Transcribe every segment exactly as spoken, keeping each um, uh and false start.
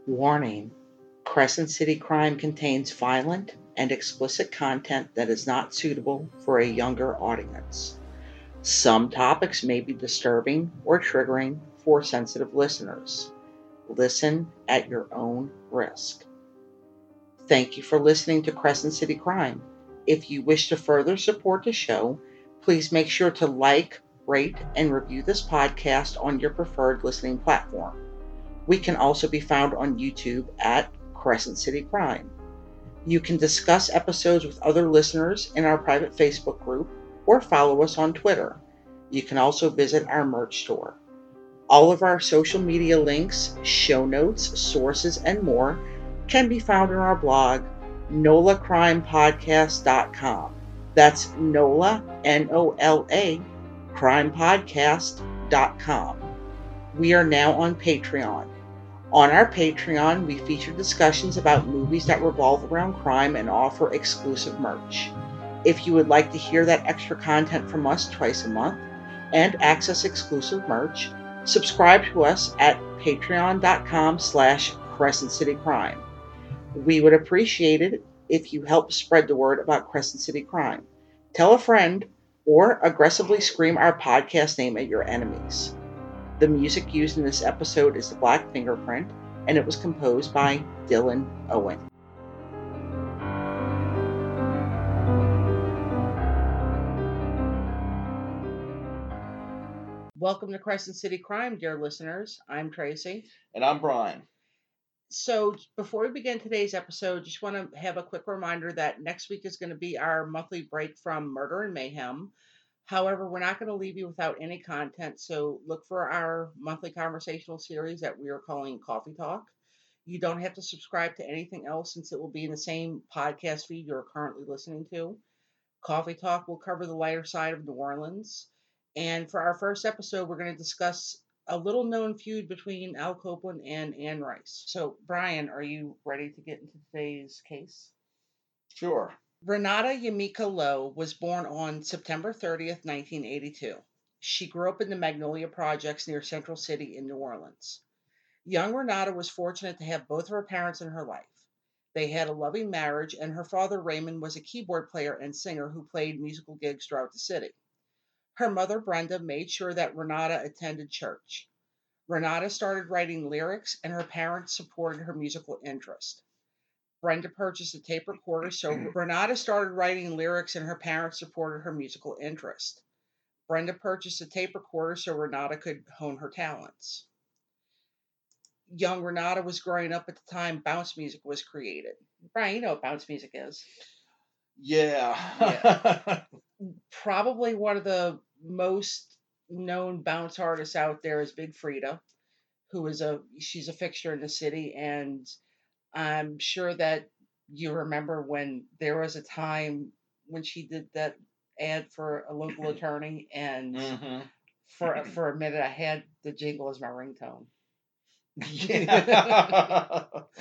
Warning: Crescent City Crime contains violent and explicit content that is not suitable for a younger audience. Some topics may be disturbing or triggering for sensitive listeners. Listen at your own risk. Thank you for listening to Crescent City Crime. If you wish to further support the show, please make sure to like, rate, and review this podcast on your preferred listening platform. We can also be found on YouTube at Crescent City Crime. You can discuss episodes with other listeners in our private Facebook group or follow us on Twitter. You can also visit our merch store. All of our social media links, show notes, sources, and more can be found in our blog, nola crime podcast dot com. That's NOLA, N O L A, crime podcast dot com. We are now on Patreon. On our Patreon, we feature discussions about movies that revolve around crime and offer exclusive merch. If you would like to hear that extra content from us twice a month and access exclusive merch, subscribe to us at patreon.com slash Crescent City Crime. We would appreciate it if you help spread the word about Crescent City Crime. Tell a friend or aggressively scream our podcast name at your enemies. The music used in this episode is The Black Fingerprint, and it was composed by Dylan Owen. Welcome to Crescent City Crime, dear listeners. I'm Tracy. And I'm Brian. So before we begin today's episode, just want to have a quick reminder that next week is going to be our monthly break from Murder and Mayhem. However, we're not going to leave you without any content, so look for our monthly conversational series that we are calling Coffee Talk. You don't have to subscribe to anything else since it will be in the same podcast feed you're currently listening to. Coffee Talk will cover the lighter side of New Orleans. And for our first episode, we're going to discuss a little-known feud between Al Copeland and Anne Rice. So, Brian, are you ready to get into today's case? Sure. Renata Yamika Lowe was born on September thirtieth, nineteen eighty-two. She grew up in the Magnolia Projects near Central City in New Orleans. Young Renata was fortunate to have both of her parents in her life. They had a loving marriage, and her father, Raymond, was a keyboard player and singer who played musical gigs throughout the city. Her mother, Brenda, made sure that Renata attended church. Renata started writing lyrics, and her parents supported her musical interest. Brenda purchased a tape recorder, so Renata started writing lyrics and her parents supported her musical interest. Brenda purchased a tape recorder so Renata could hone her talents. Young Renata was growing up at the time bounce music was created. Brian, you know what bounce music is. Yeah. yeah. Probably one of the most known bounce artists out there is Big Frida, who is a, she's a fixture in the city, and I'm sure that you remember when there was a time when she did that ad for a local attorney, and mm-hmm. for for a minute I had the jingle as my ringtone. Yeah.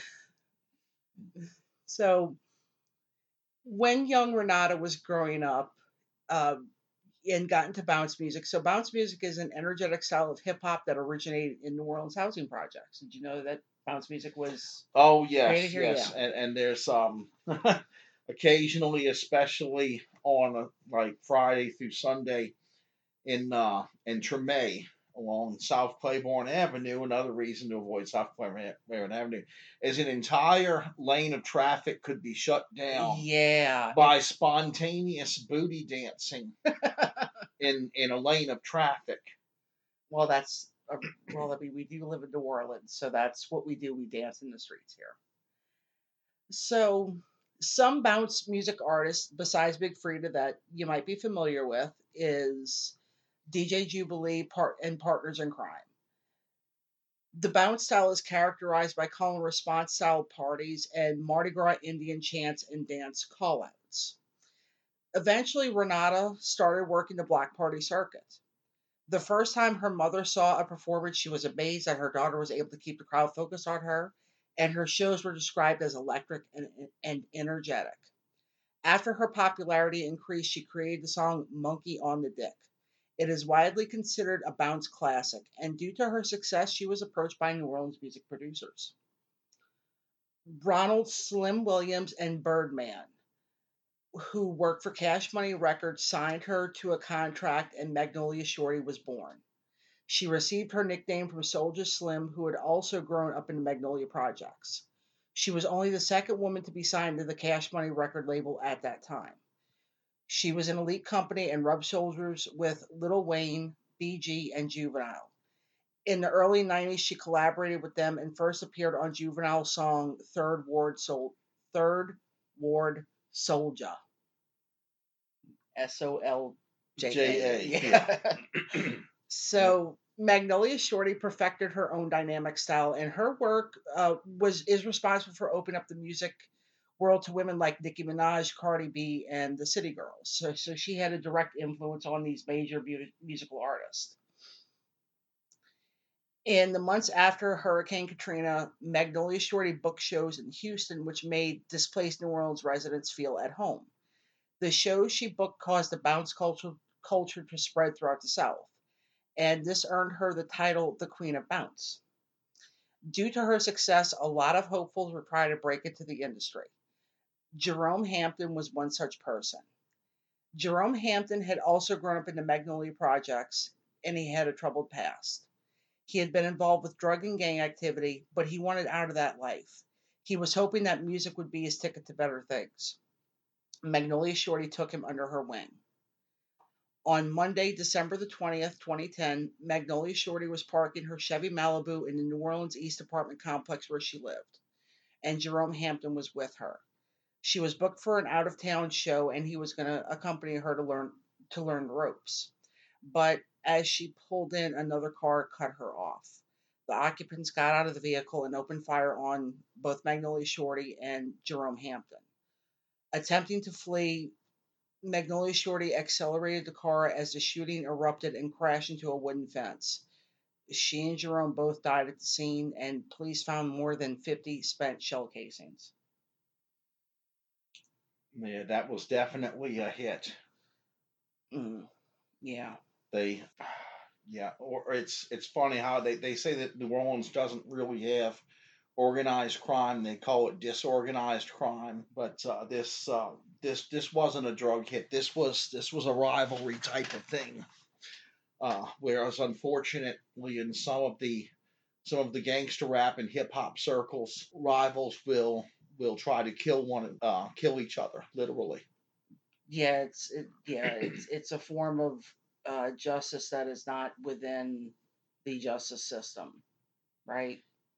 So when young Renata was growing up uh, and got into bounce music, so bounce music is an energetic style of hip hop that originated in New Orleans housing projects. Did you know that bounce music was oh yes here? yes Yeah. and, and there's um occasionally, especially on a, like Friday through Sunday in uh in Treme along South Claiborne Avenue. Another reason to avoid South Claiborne Avenue is an entire lane of traffic could be shut down yeah by spontaneous booty dancing in in a lane of traffic. Well, that's uh, well, I mean, we do live in New Orleans, so that's what we do. We dance in the streets here. So, some bounce music artists, besides Big Frida, that you might be familiar with, is D J Jubilee part and Partners in Crime. The bounce style is characterized by call and response style parties and Mardi Gras Indian chants and dance callouts. Eventually, Renata started working the Black Party circuit. The first time her mother saw a performance, she was amazed that her daughter was able to keep the crowd focused on her, and her shows were described as electric and, and energetic. After her popularity increased, she created the song Monkey on the Dick. It is widely considered a bounce classic, and due to her success, she was approached by New Orleans music producers. Ronald Slim Williams and Birdman, who worked for Cash Money Records, signed her to a contract and Magnolia Shorty was born. She received her nickname from Soulja Slim, who had also grown up in the Magnolia Projects. She was only the second woman to be signed to the Cash Money record label at that time. She was an elite company and rubbed shoulders with Lil Wayne, B G, and Juvenile. In the early nineties, she collaborated with them and first appeared on Juvenile's song Third Ward Sol- Third Ward Soldier. S O L J A. J A. Yeah. Yeah. So Magnolia Shorty perfected her own dynamic style, and her work uh, was is responsible for opening up the music world to women like Nicki Minaj, Cardi B, and the City Girls. So, so she had a direct influence on these major mu- musical artists. In the months after Hurricane Katrina, Magnolia Shorty booked shows in Houston, which made displaced New Orleans residents feel at home. The shows she booked caused the bounce culture, culture to spread throughout the South, and this earned her the title the Queen of Bounce. Due to her success, a lot of hopefuls were trying to break into the industry. Jerome Hampton was one such person. Jerome Hampton had also grown up in the Magnolia Projects, and he had a troubled past. He had been involved with drug and gang activity, but he wanted out of that life. He was hoping that music would be his ticket to better things. Magnolia Shorty took him under her wing. On Monday, December the twentieth, twenty ten, Magnolia Shorty was parking her Chevy Malibu in the New Orleans East apartment complex where she lived, and Jerome Hampton was with her. She was booked for an out of town show, and he was going to accompany her to learn to learn the ropes. But as she pulled in, another car cut her off. The occupants got out of the vehicle and opened fire on both Magnolia Shorty and Jerome Hampton. Attempting to flee, Magnolia Shorty accelerated the car as the shooting erupted and crashed into a wooden fence. She and Jerome both died at the scene, and police found more than fifty spent shell casings. Yeah, that was definitely a hit. Mm, yeah. They, yeah, or it's it's funny how they, they say that New Orleans doesn't really have organized crime. They call it disorganized crime, but uh, this uh, this this wasn't a drug hit. This was this was a rivalry type of thing. Uh, whereas unfortunately, in some of the some of the gangster rap and hip hop circles, rivals will will try to kill one uh, kill each other literally. Yeah, it's it, yeah, it's it's a form of uh, justice that is not within the justice system, right?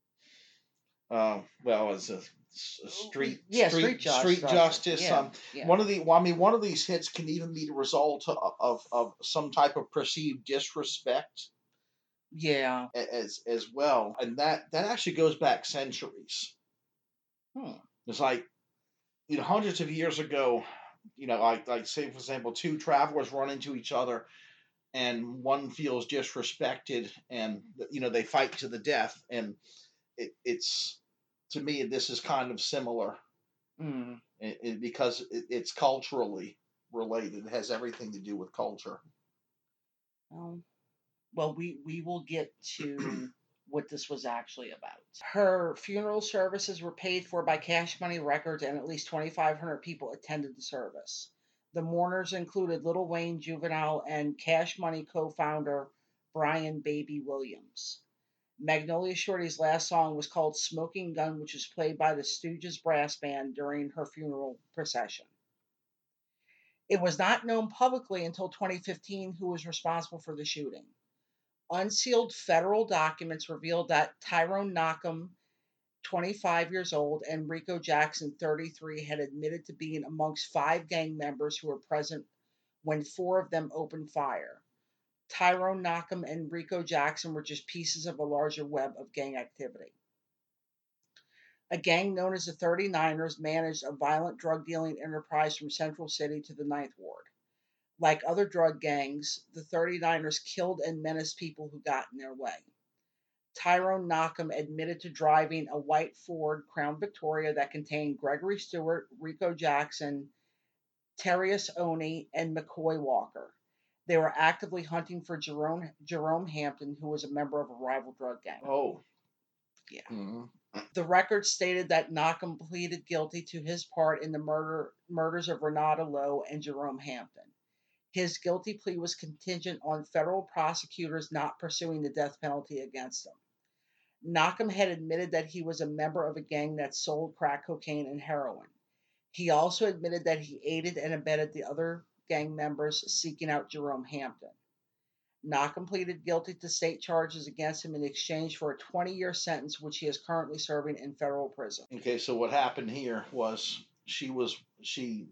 Uh, well, as a, a street Yeah, street street street justice. justice. Yeah, Um, yeah, one of the well, I mean, one of these hits can even be the result of, of, of some type of perceived disrespect yeah. as as well, and that that actually goes back centuries. Hmm. It's like you know hundreds of years ago, you know, like like say for example, two travelers run into each other, and one feels disrespected, and you know they fight to the death, and it, it's to me this is kind of similar Mm. it, it, because it, it's culturally related. It has everything to do with culture. Um, well, we we will get to what this was actually about. Her funeral services were paid for by Cash Money Records, and at least twenty-five hundred people attended the service. The mourners included Lil Wayne, Juvenile, and Cash Money co-founder Brian Baby Williams. Magnolia Shorty's last song was called Smoking Gun, which was played by the Stooges brass band during her funeral procession. It was not known publicly until twenty fifteen who was responsible for the shooting. Unsealed federal documents revealed that Tyrone Knockham, twenty-five years old, and Rico Jackson, thirty-three, had admitted to being amongst five gang members who were present when four of them opened fire. Tyrone Knockham and Rico Jackson were just pieces of a larger web of gang activity. A gang known as the thirty-niners managed a violent drug dealing enterprise from Central City to the Ninth Ward. Like other drug gangs, the thirty-niners killed and menaced people who got in their way. Tyrone Knockham admitted to driving a white Ford Crown Victoria that contained Gregory Stewart, Rico Jackson, Terrius Oni, and McCoy Walker. They were actively hunting for Jerome, Jerome Hampton, who was a member of a rival drug gang. Oh, Yeah. mm-hmm. The record stated that Knockham pleaded guilty to his part in the murder murders of Renata Lowe and Jerome Hampton. His guilty plea was contingent on federal prosecutors not pursuing the death penalty against him. Knockham had admitted that he was a member of a gang that sold crack cocaine and heroin. He also admitted that he aided and abetted the other gang members seeking out Jerome Hampton. Knockham pleaded guilty to state charges against him in exchange for a twenty-year sentence, which he is currently serving in federal prison. Okay, so what happened here was she was she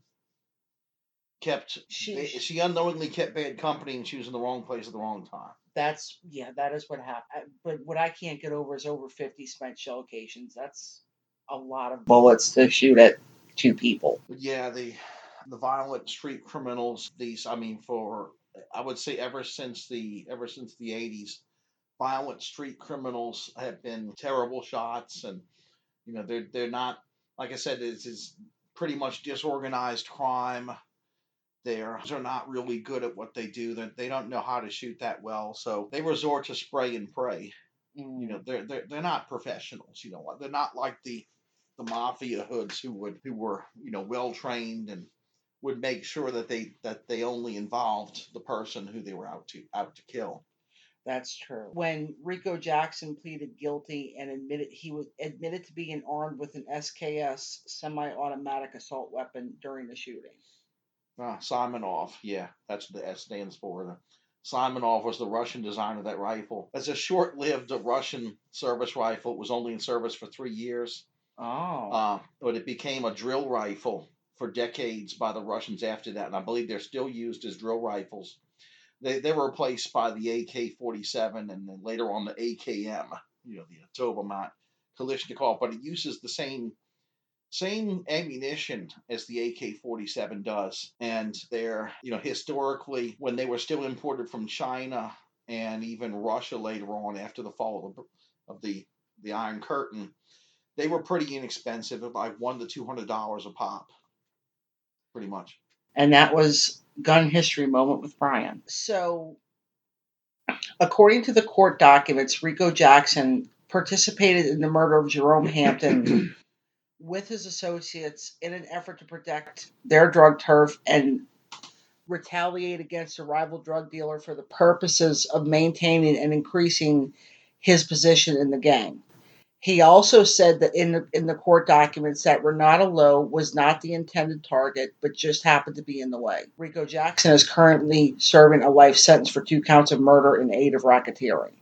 kept she, she unknowingly kept bad company, and she was in the wrong place at the wrong time. That's yeah, that is what happened. But what I can't get over is over fifty spent shell casings. That's a lot of bullets to shoot at two people. Yeah, the the violent street criminals. These, I mean, for I would say ever since the ever since the eighties, violent street criminals have been terrible shots, and you know they're they're not, like I said, it's is pretty much disorganized crime. They're they're not really good at what they do. They they don't know how to shoot that well, so they resort to spray and pray. Mm. You know, they're they're they're not professionals. You know, they're not like the the mafia hoods who would who were you know well trained and would make sure that they that they only involved the person who they were out to out to kill. That's true. When Rico Jackson pleaded guilty and admitted he was admitted to being armed with an S K S semi-automatic assault weapon during the shooting. Uh, Simonov, yeah, that's what the S stands for. Simonov was the Russian designer of that rifle. It's a short-lived Russian service rifle. It was only in service for three years. Oh. Uh, but it became a drill rifle for decades by the Russians after that, and I believe they're still used as drill rifles. They they were replaced by the A K forty-seven and then later on the A K M, you know, the Tobomat Kalashnikov, but it uses the same same ammunition as the A K forty-seven does. And they're, you know, historically, when they were still imported from China and even Russia later on after the fall of the, of the, the Iron Curtain, they were pretty inexpensive, like one to two hundred dollars a pop, pretty much. And that was Gun History Moment with Brian. So, according to the court documents, Rico Jackson participated in the murder of Jerome Hampton with his associates in an effort to protect their drug turf and retaliate against a rival drug dealer for the purposes of maintaining and increasing his position in the gang. He also said that in the, in the court documents that Renata Lowe was not the intended target, but just happened to be in the way. Rico Jackson is currently serving a life sentence for two counts of murder in aid of racketeering.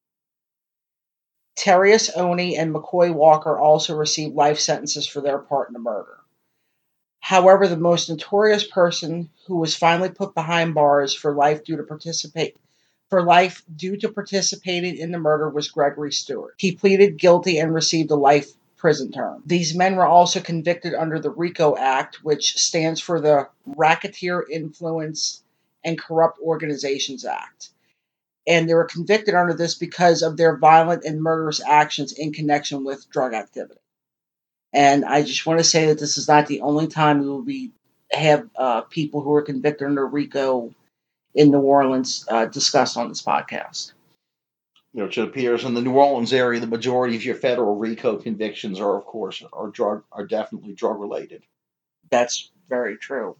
Terrius Oni and McCoy Walker also received life sentences for their part in the murder. However, the most notorious person who was finally put behind bars for life due to participate for life due to participating in the murder was Gregory Stewart. He pleaded guilty and received a life prison term. These men were also convicted under the RICO Act, which stands for the Racketeer Influence and Corrupt Organizations Act. And they were convicted under this because of their violent and murderous actions in connection with drug activity. And I just want to say that this is not the only time we will be have uh, people who are convicted under RICO in New Orleans uh, discussed on this podcast. You know, it appears in the New Orleans area, the majority of your federal RICO convictions are, of course, are drug are definitely drug related. That's very true.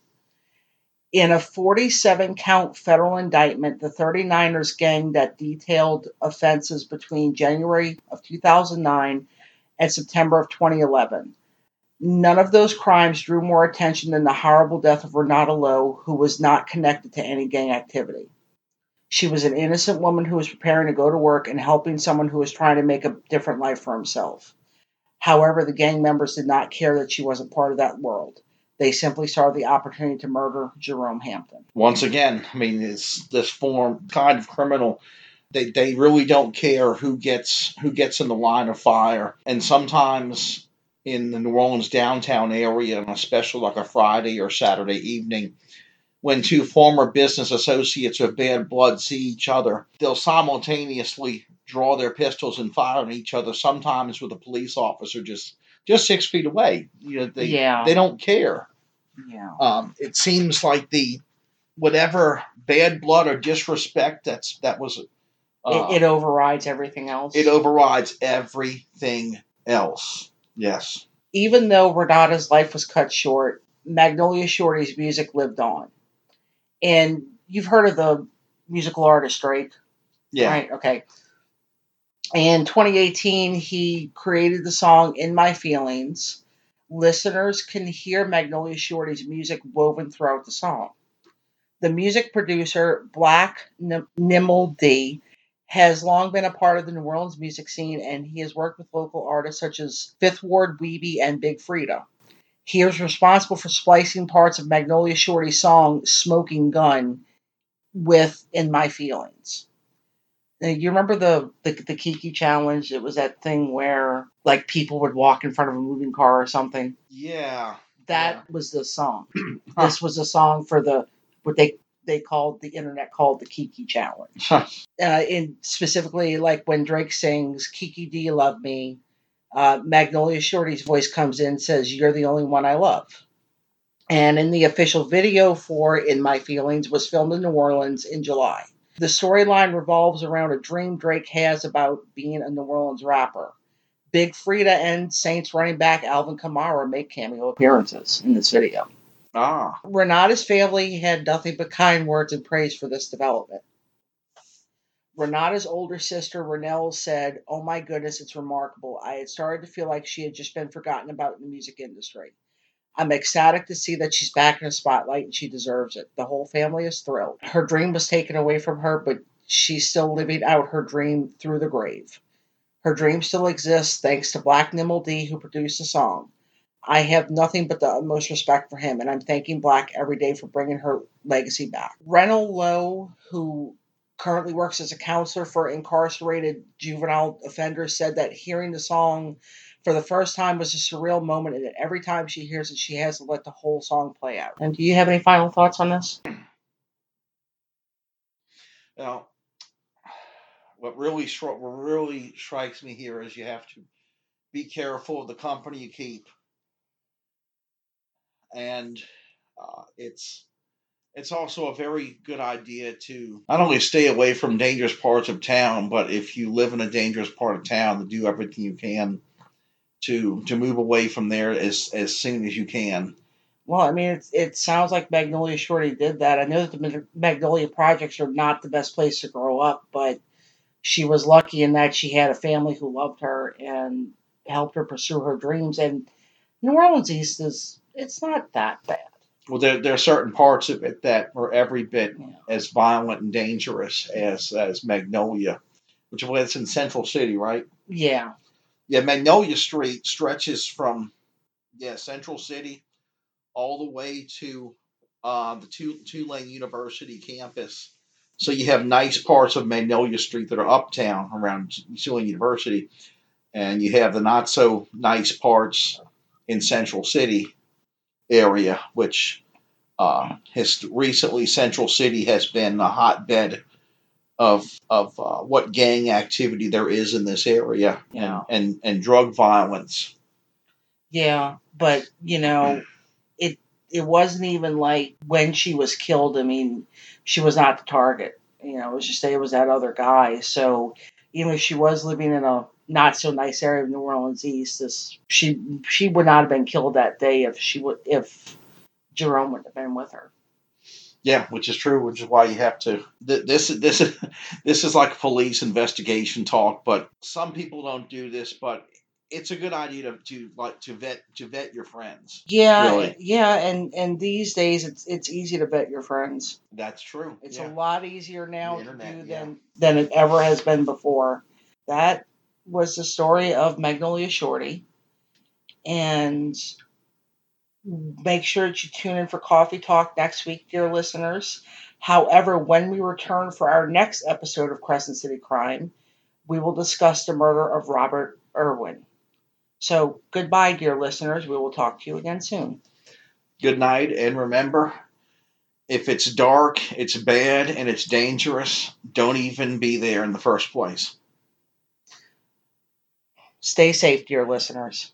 In a forty-seven count federal indictment, the thirty-niners gang that detailed offenses between January of two thousand nine and September of twenty eleven. None of those crimes drew more attention than the horrible death of Renata Lowe, who was not connected to any gang activity. She was an innocent woman who was preparing to go to work and helping someone who was trying to make a different life for himself. However, the gang members did not care that she wasn't part of that world. They simply saw the opportunity to murder Jerome Hampton. Once again, I mean, it's this form kind of criminal. They they really don't care who gets who gets in the line of fire, and sometimes in the New Orleans downtown area, especially like a Friday or Saturday evening, when two former business associates of bad blood see each other, they'll simultaneously draw their pistols and fire on each other, sometimes with a police officer just, just six feet away. You know, they, yeah. they don't care. Yeah. Um, it seems like the whatever bad blood or disrespect that's that was... Uh, it, it overrides everything else. It overrides everything else. Yes. Even though Renata's life was cut short, Magnolia Shorty's music lived on. And you've heard of the musical artist, right? Yeah. Right, okay. In twenty eighteen, he created the song In My Feelings. Listeners can hear Magnolia Shorty's music woven throughout the song. The music producer, Black Nimble D, has long been a part of the New Orleans music scene, and he has worked with local artists such as Fifth Ward, Weeby, and Big Frida. He is responsible for splicing parts of Magnolia Shorty's song Smoking Gun with In My Feelings. Now, you remember the, the the Kiki challenge? It was that thing where like people would walk in front of a moving car or something. Yeah. That yeah. was the song. Huh. This was a song for the what they they called the internet called the Kiki challenge. Huh. Uh, in specifically like when Drake sings "Kiki, do you love me?" Uh, Magnolia Shorty's voice comes in and says, "You're the only one I love." And in the official video for In My Feelings was filmed in New Orleans in July. The storyline revolves around a dream Drake has about being a New Orleans rapper. Big Frida and Saints running back Alvin Kamara make cameo appearances in this video. Ah. Renata's family had nothing but kind words and praise for this development. Renata's older sister, Renelle, said, "Oh my goodness, it's remarkable. I had started to feel like she had just been forgotten about in the music industry. I'm ecstatic to see that she's back in the spotlight and she deserves it. The whole family is thrilled. Her dream was taken away from her, but she's still living out her dream through the grave. Her dream still exists thanks to Black Nimble D, who produced the song. I have nothing but the utmost respect for him, and I'm thanking Black every day for bringing her legacy back." Renell Lowe, who currently works as a counselor for incarcerated juvenile offenders, said that hearing the song for the first time was a surreal moment, and that every time she hears it, she has to let the whole song play out. And do you have any final thoughts on this? Now, what really what really strikes me here is you have to be careful of the company you keep, and uh, it's it's also a very good idea to not only stay away from dangerous parts of town, but if you live in a dangerous part of town, to do everything you can to to move away from there as as soon as you can. Well, I mean, it, it sounds like Magnolia Shorty did that. I know that the Magnolia Projects are not the best place to grow up, but she was lucky in that she had a family who loved her and helped her pursue her dreams. And New Orleans East is, it's not that bad. Well, there, there are certain parts of it that are every bit Yeah. as violent and dangerous as as Magnolia, which is it's in Central City, right? Yeah. Yeah, Magnolia Street stretches from yeah Central City all the way to uh, the Tulane University campus. So you have nice parts of Magnolia Street that are uptown around Tulane University, and you have the not so nice parts in Central City area, which uh, has recently Central City has been a hotbed of of uh, what gang activity there is in this area, Yeah. and, and and drug violence. Yeah, but you know, it it wasn't even like when she was killed. I mean, she was not the target. You know, it was just it was that other guy. So even if she was living in a not so nice area of New Orleans East, this she she would not have been killed that day if she would if Jerome would have been with her. Yeah, which is true. Which is why you have to. Th- this this is this is like police investigation talk, but some people don't do this. But it's a good idea to, to like to vet to vet your friends. Yeah, Really. yeah, and and these days it's it's easy to vet your friends. That's true. It's yeah. a lot easier now The to internet, do yeah. than than it ever has been before. That was the story of Magnolia Shorty, and make sure that you tune in for Coffee Talk next week, dear listeners. However, when we return for our next episode of Crescent City Crime, we will discuss the murder of Robert Irwin. So, goodbye, dear listeners. We will talk to you again soon. Good night, and remember, if it's dark, it's bad, and it's dangerous, don't even be there in the first place. Stay safe, dear listeners.